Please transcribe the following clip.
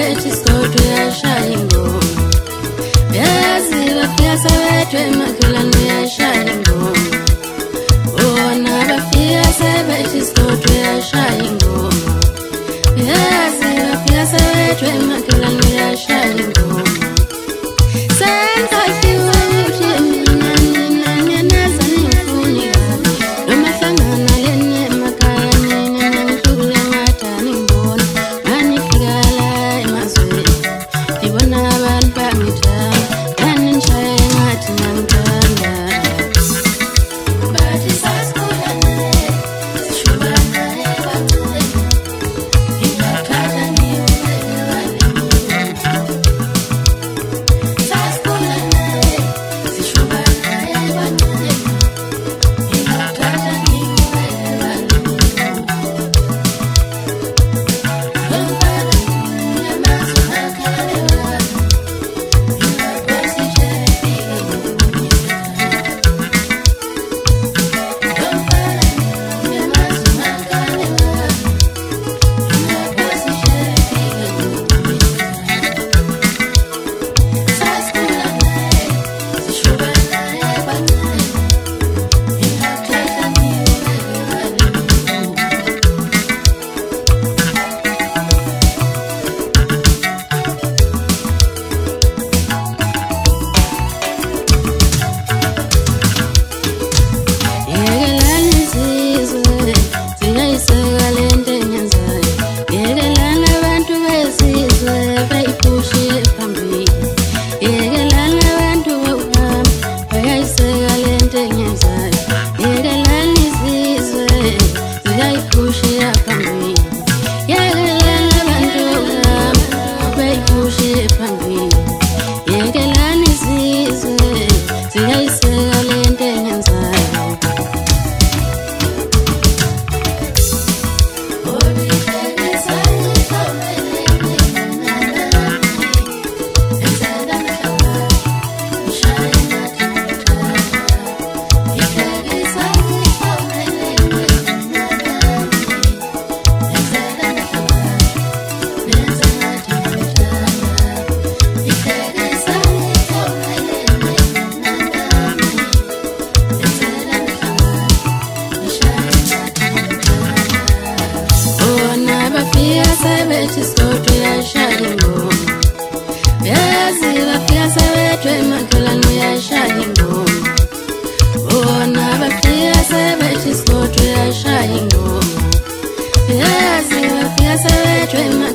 sebethi sigodwe yashaya ingoma. Yazi bafika sebethwe emakhelwane yashaya ingoma. Bona bafika sebethi sigodwe yashaya ingoma. Yazi bafika sebethwe emakhelwane yashaya ingoma. Senza hiwe uthi mina ngeneza ngifuni noma hlangana lenye emakhaya nina ngihlukile ngathani ngibona nganifika la emazweni ngibona abantu bangithanda nganishaya ngathi ngangithanda bathi sasikhula naye sishuba naye bancane ngingakhatha ngiyobeka balimi sasikhula naye sishuba naye bancane ngingakhatha ngiyobeka balimi lomfana uyamazi umakhale wami ngingakwazi nje efike ngokunyekana lomfana uyamazi umakhale wami ngingakwazi nje efike ngokunyekana sasikhula naye sishuba naye bancane ngingakhatha ngiyobeka balimi yekelani izizwe ziyayiseka lento enyenzayo. Yekelani abantu besizwe bayiphushe phambili. Yekelani abantu bokuhamba bayayiseka lento enyenzayo. Yekelani izizwe ziyayiphushe phambili. Yekelani abantu bokuhamba bayiphushe phambili. Yekelani izizwe ziyayiseka lento enyenzayo. Bona bafika sebethi sigodwe yashaya ingoma. Yazi bafika sebethwe emakhelwane yashaya ingoma. Bona bafika sebethi sigodwe yashaya ingoma. Yazi bafika sebethwe